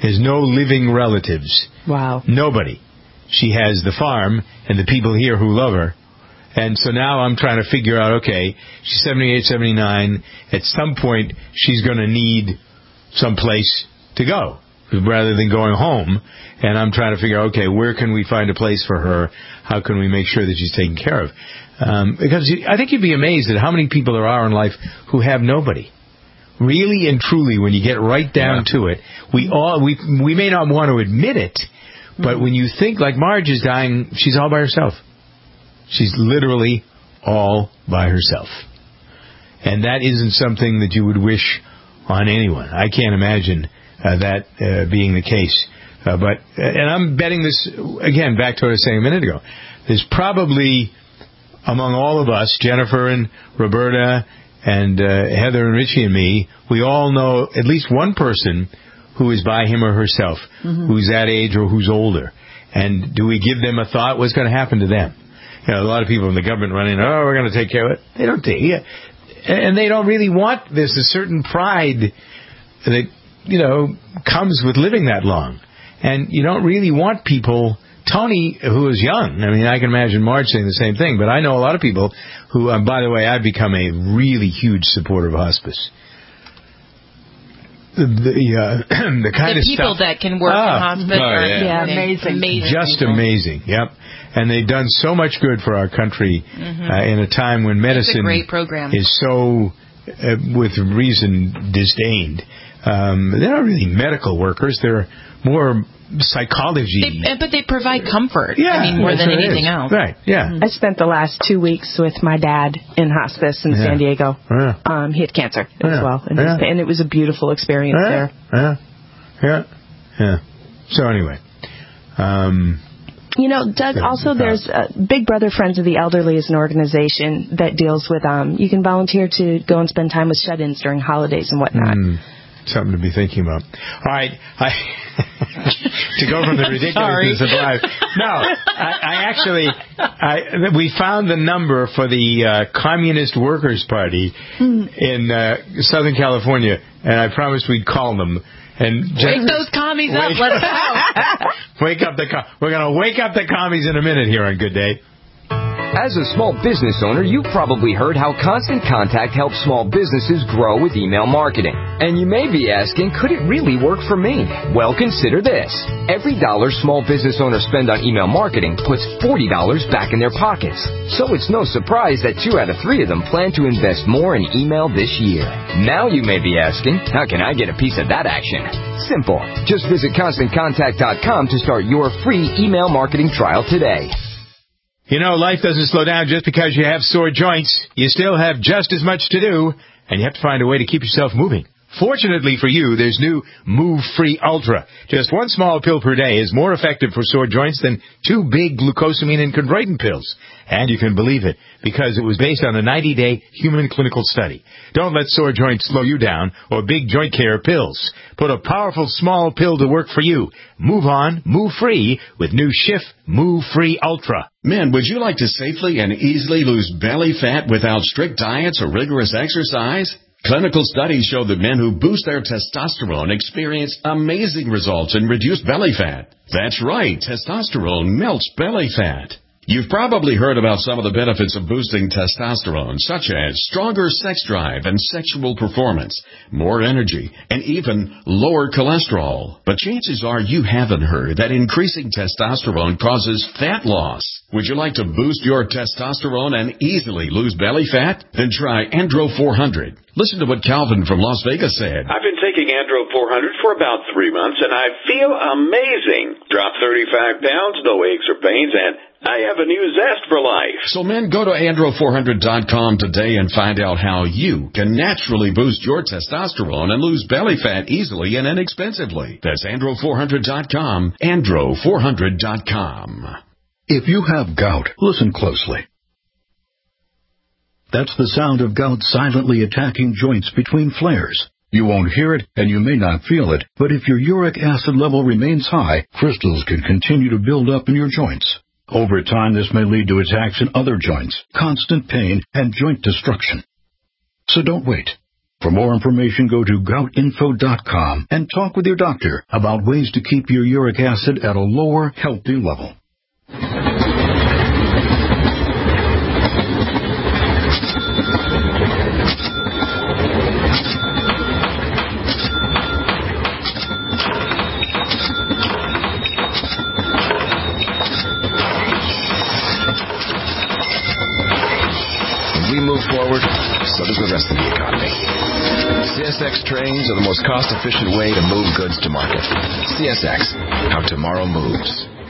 Has no living relatives. Wow. Nobody. She has the farm and the people here who love her. And so now I'm trying to figure out, okay, she's seventy-eight, seventy-nine. At some point, she's going to need some place to go rather than going home. And I'm trying to figure out, okay, where can we find a place for her? How can we make sure that she's taken care of? Um, because you, I think you'd be amazed at how many people there are in life who have nobody. Really and truly, when you get right down yeah. to it, we all we we may not want to admit it, but when you think, like Marge is dying, she's all by herself. She's literally all by herself. And that isn't something that you would wish on anyone. I can't imagine uh, that uh, being the case. Uh, but and I'm betting this, again, back to what I was saying a minute ago. There's probably, among all of us, Jennifer and Roberta and uh, Heather and Richie and me, we all know at least one person who is by him or herself, mm-hmm. who's that age or who's older. And do we give them a thought? What's going to happen to them? You know, a lot of people in the government running, oh, we're going to take care of it. They don't take it. And they don't really want this. A certain pride that, you know, comes with living that long. And you don't really want people... Tony, who is young, I mean, I can imagine Marge saying the same thing, but I know a lot of people who, um, by the way, I've become a really huge supporter of hospice. The, the, uh, the kind the of people stuff, that can work ah, in hospice oh, are yeah. amazing. amazing. Just people. amazing, yep. And they've done so much good for our country mm-hmm. uh, in a time when medicine it's a great program. is so, uh, with reason, disdained. Um, they're not really medical workers. They're more psychology. They, but they provide comfort. Yeah, I mean, more than anything else. Right, yeah. I spent the last two weeks with my dad in hospice in yeah. San Diego. Yeah. Um, he had cancer yeah. as well. And, yeah. and it was a beautiful experience yeah. there. Yeah, yeah, yeah. So anyway... Um, You know, Doug, also there's uh, Big Brother Friends of the Elderly is an organization that deals with, um, you can volunteer to go and spend time with shut-ins during holidays and whatnot. Mm, something to be thinking about. All right. I, to go from the ridiculousness of life. No, I, I actually, I, we found the number for the uh, Communist Workers' Party mm. in uh, Southern California, and I promised we'd call them. And wake those commies up. Let's go. Wake up the com- We're going to wake up the commies in a minute here on Good Day. As a small business owner, you've probably heard how Constant Contact helps small businesses grow with email marketing. And you may be asking, could it really work for me? Well, consider this. Every dollar small business owners spend on email marketing puts forty dollars back in their pockets. So it's no surprise that two out of three of them plan to invest more in email this year. Now you may be asking, how can I get a piece of that action? Simple. Just visit constant contact dot com to start your free email marketing trial today. You know, life doesn't slow down just because you have sore joints. You still have just as much to do, and you have to find a way to keep yourself moving. Fortunately for you, there's new Move Free Ultra. Just one small pill per day is more effective for sore joints than two big glucosamine and chondroitin pills. And you can believe it, because it was based on a ninety-day human clinical study. Don't let sore joints slow you down or big joint care pills. Put a powerful small pill to work for you. Move on, move free with new Schiff Move Free Ultra. Men, would you like to safely and easily lose belly fat without strict diets or rigorous exercise? Clinical studies show that men who boost their testosterone experience amazing results in reduced belly fat. That's right, testosterone melts belly fat. You've probably heard about some of the benefits of boosting testosterone, such as stronger sex drive and sexual performance, more energy, and even lower cholesterol. But chances are you haven't heard that increasing testosterone causes fat loss. Would you like to boost your testosterone and easily lose belly fat? Then try Andro four hundred. Listen to what Calvin from Las Vegas said. I've been taking Andro four hundred for about three months, and I feel amazing. Dropped thirty-five pounds, no aches or pains, and I have a new zest for life. So, men, go to andro four hundred dot com today and find out how you can naturally boost your testosterone and lose belly fat easily and inexpensively. That's andro four hundred dot com, andro four hundred dot com. If you have gout, listen closely. That's the sound of gout silently attacking joints between flares. You won't hear it, and you may not feel it, but if your uric acid level remains high, crystals can continue to build up in your joints. Over time, this may lead to attacks in other joints, constant pain, and joint destruction. So don't wait. For more information, go to gout info dot com and talk with your doctor about ways to keep your uric acid at a lower, healthy level. When we move forward, so does the rest of the economy. C S X trains are the most cost-efficient way to move goods to market. C S X, how tomorrow moves.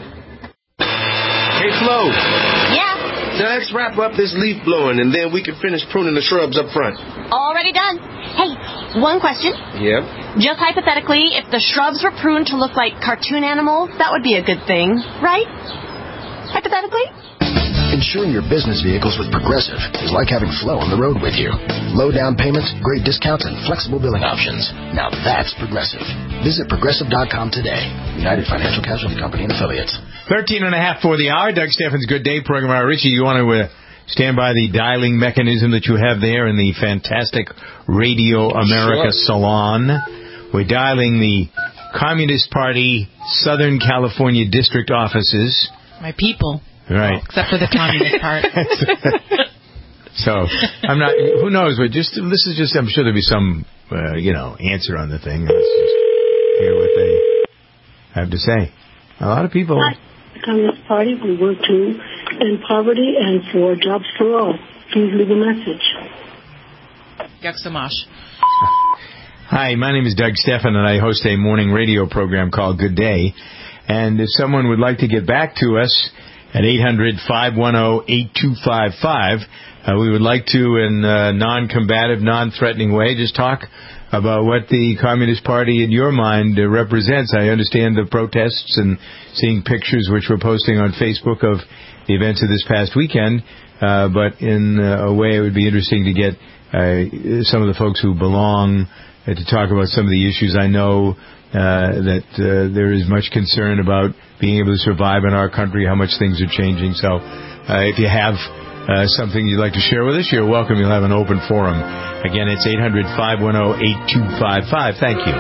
Hey, Flo. Yeah? Now let's wrap up this leaf blowing, and then we can finish pruning the shrubs up front. Already done. Hey, one question. Yep. Just hypothetically, if the shrubs were pruned to look like cartoon animals, that would be a good thing, right? Hypothetically? Insuring your business vehicles with Progressive is like having Flo on the road with you. Low down payments, great discounts, and flexible billing options. Now that's Progressive. Visit Progressive dot com today. United Financial Casualty Company and Affiliates. Thirteen and a half for the hour. Doug Steffens' Good Day program. All right, Richie, you want to uh, stand by the dialing mechanism that you have there in the fantastic Radio America Sure. Salon. We're dialing the Communist Party Southern California district offices. My people. Right. Well, except for the communist part. So, I'm not, who knows, but just, this is just, I'm sure there'll be some, uh, you know, answer on the thing. Let's just hear what they have to say. A lot of people. Hi, the Communist Party, we work to end poverty and for jobs for all. Please leave a message. Yuxamash. Hi, my name is Doug Steffen, and I host a morning radio program called Good Day. And if someone would like to get back to us at eight hundred, five one zero, eight two five five, uh, we would like to, in a non-combative, non-threatening way, just talk about what the Communist Party in your mind uh, represents. I understand the protests and seeing pictures which we're posting on Facebook of the events of this past weekend, uh, but in uh, a way it would be interesting to get uh, some of the folks who belong uh, to talk about some of the issues. I know Uh, that uh, there is much concern about being able to survive in our country, how much things are changing. So uh, if you have uh, something you'd like to share with us, you're welcome. You'll have an open forum. Again, it's eight hundred, five one zero, eight two five five. Thank you.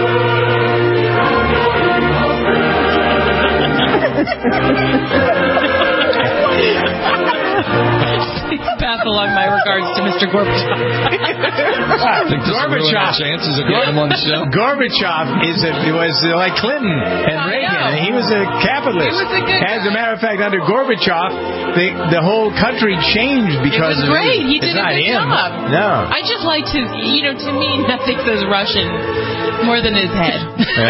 Pass along my regards to Mister Gorbachev. Gorbachev. chances of getting him on the show. Gorbachev is a, was like Clinton and Reagan. And he was a capitalist. He was a good As a guy. matter of fact, under Gorbachev, the the whole country changed because It was of great. He it's did a not good him. job. No. I just like to, you know, to me, nothing says Russian more than his head.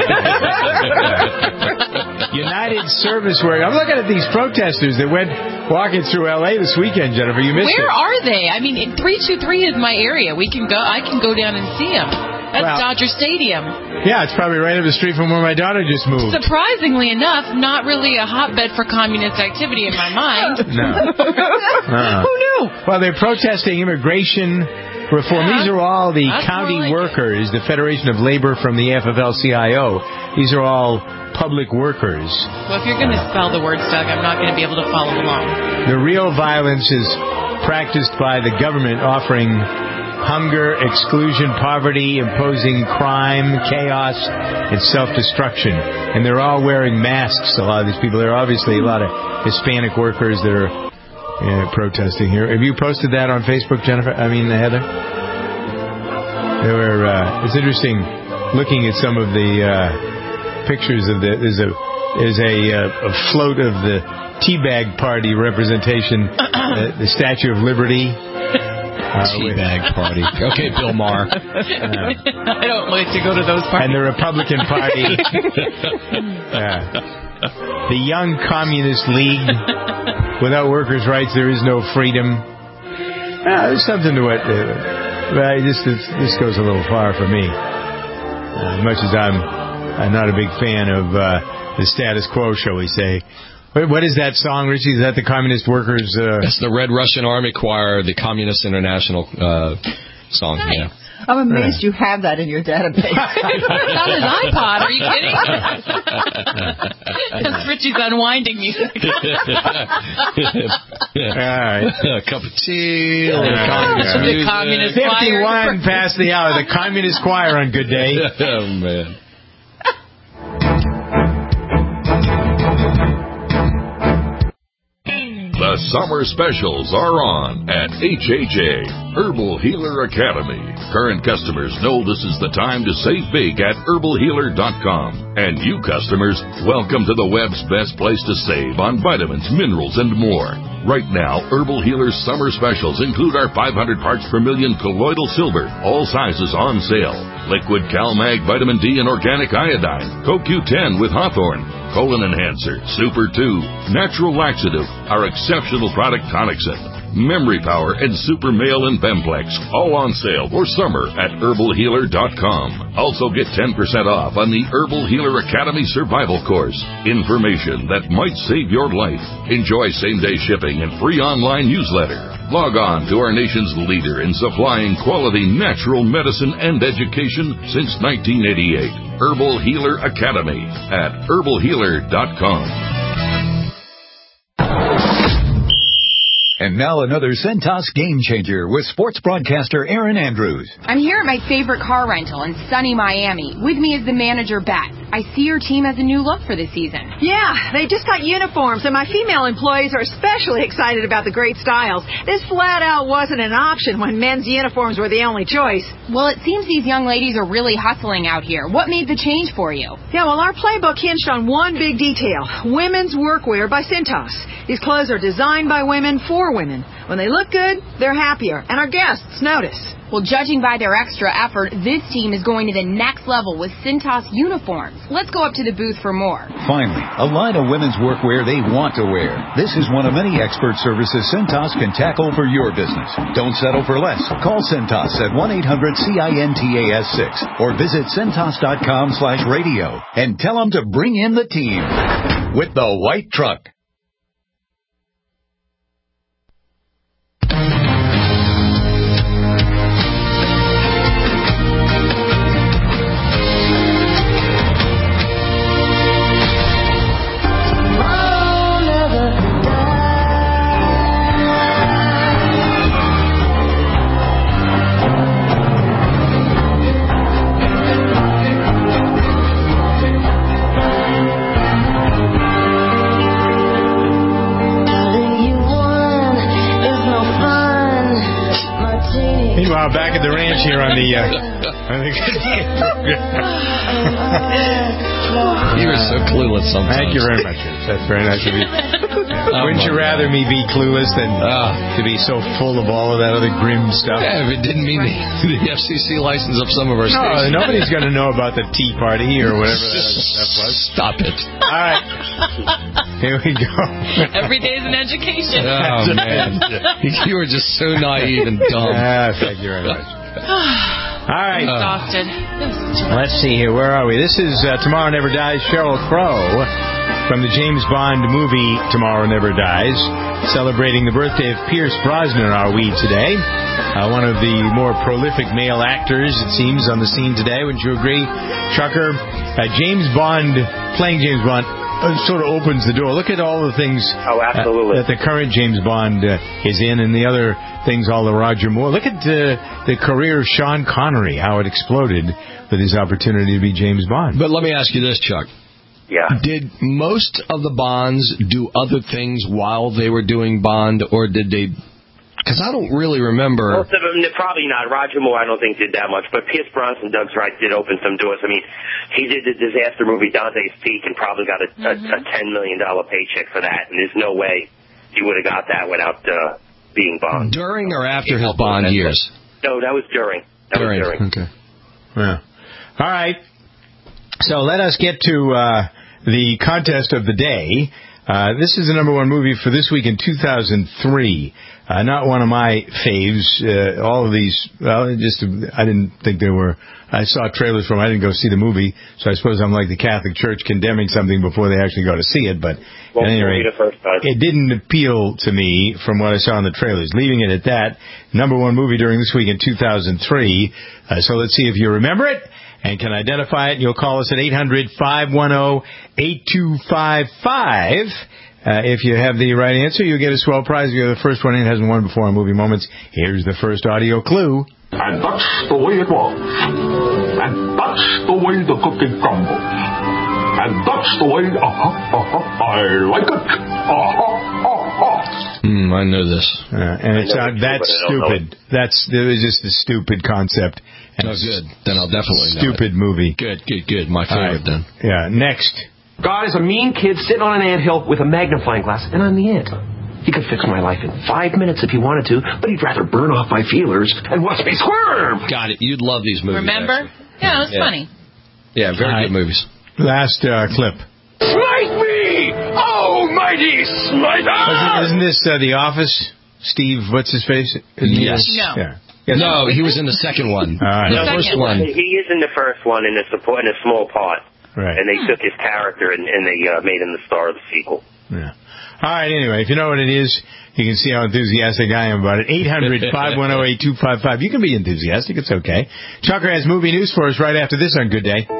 United Service Workers. I'm looking at these protesters that went walking through L A this weekend, Jennifer. You missed Where it. are they? I mean, three two three is my area. We can go. I can go down and see them. That's Well- Dodger Stadium. Yeah, it's probably right up the street from where my daughter just moved. Surprisingly enough, not really a hotbed for communist activity in my mind. No. Uh, Who knew? Well, they're protesting immigration reform. Yeah. These are all the That's county more like workers, the Federation of Labor from the F F L C I O. These are all public workers. Well, if you're going to spell the words, Doug, I'm not going to be able to follow along. The real violence is practiced by the government, offering hunger, exclusion, poverty, imposing crime, chaos, and self-destruction. And they're all wearing masks, a lot of these people. There are obviously a lot of Hispanic workers that are uh, protesting here. Have you posted that on Facebook, Jennifer? I mean, Heather? There were, uh, it's interesting looking at some of the uh, pictures of the, there's a, there's a, uh, a float of the Teabag Party representation, uh, the Statue of Liberty. Uh, Teabag Party. Okay, Bill Maher. Uh, I don't like to go to those parties. and the Republican Party. uh, the Young Communist League. Without workers' rights, there is no freedom. Uh, there's something to it. Uh, but I just, this, this goes a little far for me. Uh, as much as I'm, I'm not a big fan of uh, the status quo, shall we say. What, what is that song, Richie? Is that the Communist Workers? Uh... That's the Red Russian Army Choir, the Communist International uh, song. Nice. Yeah. I'm amazed you have that in your database. Not his iPod. Are you kidding? That's Richie's unwinding music. All right. A cup of tea. Yeah. Yeah. The Communist Choir. fifty-one past the hour. The Communist Choir on Good Day. Oh, man. The summer specials are on at H H A, Herbal Healer Academy. Current customers know this is the time to save big at herbal healer dot com. And new customers, welcome to the web's best place to save on vitamins, minerals, and more. Right now, Herbal Healer's summer specials include our five hundred parts per million colloidal silver, all sizes on sale. Liquid CalMag Vitamin D and Organic Iodine, Co Q ten with Hawthorne, Colon Enhancer, Super two, Natural Laxative, our exceptional product Tonicsyn, Memory Power, and Super Male and Bemplex, all on sale for summer at herbal healer dot com. Also get ten percent off on the Herbal Healer Academy Survival Course. Information that might save your life. Enjoy same-day shipping and free online newsletter. Log on to our nation's leader in supplying quality natural medicine and education since nineteen eighty-eight. Herbal Healer Academy at herbal healer dot com. And now another Centos game changer with sports broadcaster Aaron Andrews. I'm here at my favorite car rental in sunny Miami. With me is the manager, Beth. I see your team has a new look for this season. Yeah, they just got uniforms, and my female employees are especially excited about the great styles. This flat out wasn't an option when men's uniforms were the only choice. Well, it seems these young ladies are really hustling out here. What made the change for you? Yeah, well, our playbook hinged on one big detail: women's workwear by Centos. These clothes are designed by women for women. When they look good, they're happier, and our guests notice. Well, judging by their extra effort, this team is going to the next level with Centos uniforms. Let's go up to the booth for more. Finally, a line of women's workwear they want to wear. This is one of many expert services Centos can tackle for your business. Don't settle for less. Call Centos at one eight hundred C I N T A S six or visit Centos dot com slash radio and tell them to bring in the team with the white truck. Meanwhile, back at the ranch here on the... Uh, on the you are so clueless sometimes. Thank you very much. That's very nice of you. Yeah. Wouldn't you rather me be clueless than uh, to be so full of all of that other grim stuff? Yeah, if it didn't mean the, the F C C license of some of our no, stations. Nobody's going to know about the Tea Party or whatever that stuff was. Stop it. All right. Here we go. Every day is an education. Oh, man. You are just so naive and dumb. Ah, thank you very much. All right. Exhausted. Let's see here. Where are we? This is uh, Tomorrow Never Dies. Sheryl Crow from the James Bond movie Tomorrow Never Dies, celebrating the birthday of Pierce Brosnan, are we today? Uh, one of the more prolific male actors, it seems, on the scene today. Wouldn't you agree, Chucker? Uh, James Bond, playing James Bond, uh, sort of opens the door. Look at all the things oh, absolutely. Uh, that the current James Bond uh, is in, and the other things, all the Roger Moore. Look at uh, the career of Sean Connery, how it exploded with his opportunity to be James Bond. But let me ask you this, Chuck. Yeah. Did most of the Bonds do other things while they were doing Bond, or did they... Because I don't really remember... Most of them, probably not. Roger Moore, I don't think, did that much. But Pierce Brosnan, Doug's right, did open some doors. I mean, he did the disaster movie Dante's Peak and probably got a, mm-hmm. a, a ten million dollars paycheck for that. And there's no way he would have got that without uh, being Bond. During or after his Bond years? No, that was during. That during. was during. Okay. Yeah. All right. So let us get to uh, the contest of the day. Uh, this is the number one movie for this week in two thousand three. Uh, not one of my faves. Uh, all of these, well, just I didn't think there were. I saw trailers from. I didn't go see the movie, so I suppose I'm like the Catholic Church condemning something before they actually go to see it. But well, at any rate, the first time. it didn't appeal to me from what I saw in the trailers. Leaving it at that, number one movie during this week in two thousand three. Uh, so let's see if you remember it and can identify it. You'll call us at eight hundred, five one zero, eight two five five. Uh, if you have the right answer, you'll get a swell prize. If you're the first one in, hasn't won before on Movie Moments. Here's the first audio clue. And that's the way it was. And that's the way the cookie crumbles. And that's the way, uh-huh, uh-huh, I like it. Uh-huh, uh-huh. Mm, I know this. Uh, and it's not that stupid. That's it was just a stupid concept. And oh, good. Then I'll definitely know Stupid it. movie. Good, good, good. My favorite, right. then. Yeah, next. God is a mean kid sitting on an anthill with a magnifying glass, and I'm the ant. He could fix my life in five minutes if he wanted to, but he'd rather burn off my feelers and watch me squirm. Got it. You'd love these movies. Remember? Actually. Yeah, it was yeah. funny. Yeah, very right. good movies. Last uh, clip. Smite me! Almighty smiter! Wasn't, isn't this uh, The Office? Steve, what's his face? Isn't yes. He? No. Yeah. Yes. No, he was in the second one. All right. The, the first one. He is in the first one in a, support, in a small part. Right. And they took his character and, and they uh, made him the star of the sequel. Yeah. All right, anyway, if you know what it is, you can see how enthusiastic I am about it. eight hundred, five one zero, eight two five five. You can be enthusiastic. It's okay. Chucker has movie news for us right after this on Good Day.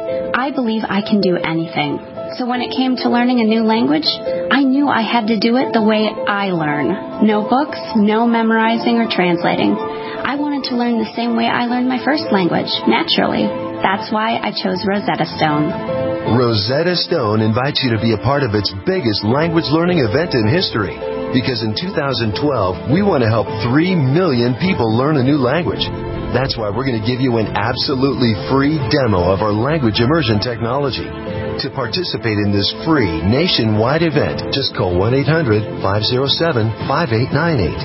I believe I can do anything. So when it came to learning a new language, I knew I had to do it the way I learn. No books, no memorizing or translating. I wanted to learn the same way I learned my first language, naturally. That's why I chose Rosetta Stone. Rosetta Stone invites you to be a part of its biggest language learning event in history. Because in two thousand twelve, we want to help three million people learn a new language. That's why we're going to give you an absolutely free demo of our language immersion technology. To participate in this free nationwide event, just call one eight hundred, five oh seven, five eight nine eight.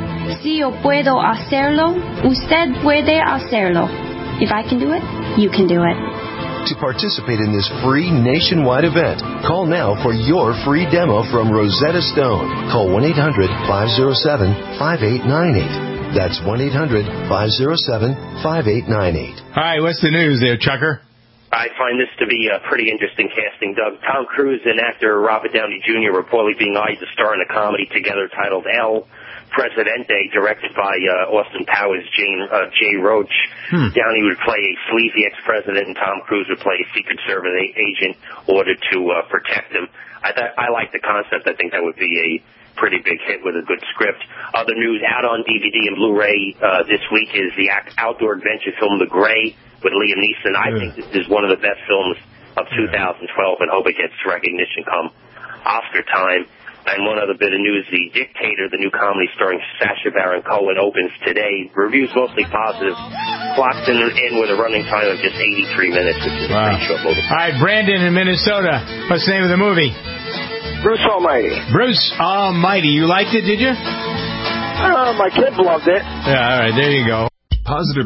Si yo puedo hacerlo, usted puede hacerlo. If I can do it, you can do it. To participate in this free nationwide event, call now for your free demo from Rosetta Stone. Call one eight hundred, five oh seven, five eight nine eight. That's one eight hundred, five oh seven, five eight nine eight. All right, what's the news there, Chucker? I find this to be a pretty interesting casting, Doug. Tom Cruise and actor Robert Downey Junior reportedly being eyed to star in a comedy together titled El Presidente, directed by uh, Austin Powers' Jane, uh, Jay Roach. Hmm. Downey would play a sleazy ex-president, and Tom Cruise would play a Secret Service agent ordered to uh, protect him. I th- I like the concept. I think that would be a pretty big hit with a good script. Other news out on D V D and Blu-ray uh, this week is the outdoor adventure film The Gray with Liam Neeson. I yeah. think this is one of the best films of two thousand twelve and hope it gets recognition come Oscar time. And one other bit of news, The Dictator, the new comedy starring Sacha Baron Cohen, opens today. Reviews mostly positive. Clocks in, in with a running time of just eighty-three minutes, which is wow. a pretty short movie. All right, Brandon in Minnesota. What's the name of the movie? Bruce Almighty. Bruce Almighty. You liked it, did you? Uh, my kids loved it. Yeah, all right, there you go. Positive